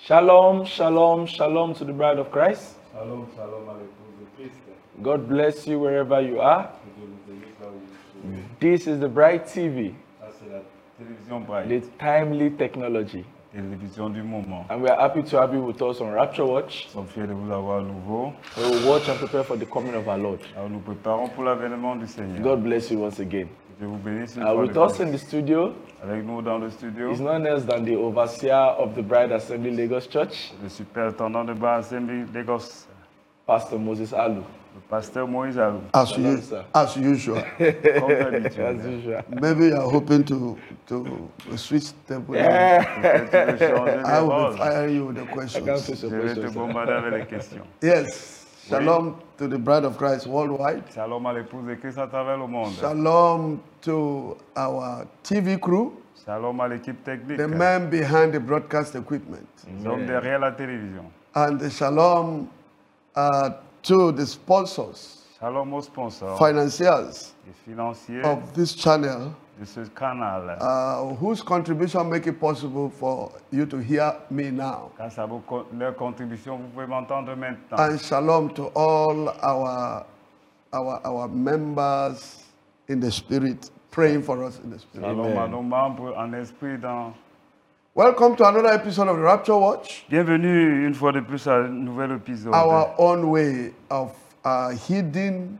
Shalom, shalom, shalom to the bride of Christ. Shalom, shalom à l'épouse de Christ. God bless you wherever you are. Que Dieu nous bénisse là où vous soyez. This is the Bright TV, Ça, c'est la télévision Bright, the timely technology. télévision du moment. And we are happy to have you with us on Rapture Watch. Nous sommes fiers de vous avoir à nouveau. We will watch and prepare for the coming of our Lord. Alors, nous préparons pour l'avènement du Seigneur. God bless you once again. Que Dieu vous bénisse une fois With de us plus. in the studio Avec nous dans le studio, is none else than the overseer of the Bride Assembly Lagos Church, le superintendant de Bride Assembly Lagos, Pastor Moses Alu. le pasteur Moïse Alou. Sir. As usual. Comme As d'habitude. usual. Maybe you are hoping to switch tempo. Peut-être tu veux changer I les will rôles. be firing you with the I can't questions. face your Je vais te questions. bombarder avec les questions. Yes. Shalom to the bride of Christ worldwide. Shalom à l'épouse de Christ à travers le monde. Shalom to our TV crew, Shalom à l'équipe technique. the men behind the broadcast equipment. Nous sommes derrière la télévision. And shalom to the sponsors, Shalom aux sponsors financiers et financiers of this channel, de ce canal. whose contribution make it possible for you to hear me now. Grâce à leur contribution, vous pouvez m'entendre maintenant. And shalom to all our members in the spirit, praying for us in the spirit. Shalom à nos membres en esprit dans... Welcome to another episode of the Rapture Watch, Bienvenue une fois de plus à un nouvel épisode. our own way of heeding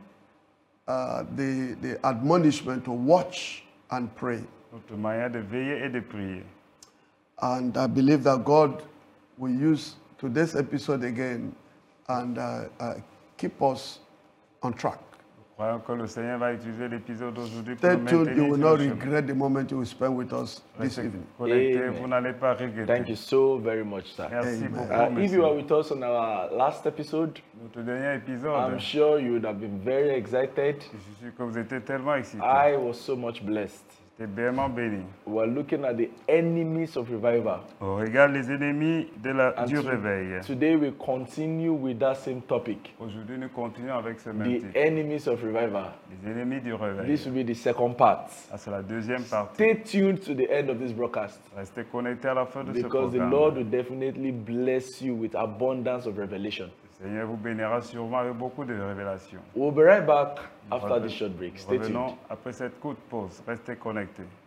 the admonishment to watch and pray. Notre manière de veiller et de prier. And I believe that God will use today's episode again and keep us on track. Croyons que le Seigneur va utiliser l'épisode d'aujourd'hui pour Stay nous tuned. You maintenir will sur not le chemin. regret the moment you will spend with us this Restez evening. connectés, Amen. vous n'allez pas regretter. Thank you so very much, sir. Merci Amen. beaucoup, If you are monsieur. with us on our last episode, Notre dernier épisode, I'm sure you would have been very excited. je suis sûr que vous étiez tellement excités. I was so much blessed. J'étais vraiment béni. We were looking at the enemies of revival. On regarde les ennemis And du réveil. today we continue with that same topic, Aujourd'hui, nous continuons avec ce même the titre. enemies of revival. Les ennemis du réveil. This will be the second part. Ça, c'est la deuxième partie. Stay tuned to the end of this broadcast Restez connectés à la fin de ce because the programme. Lord will definitely bless you with abundance of revelation. Le Seigneur vous bénira sûrement avec beaucoup de révélations. We'll be right back after this short break. Stay tuned. Revenons après cette courte pause. Restez connectés.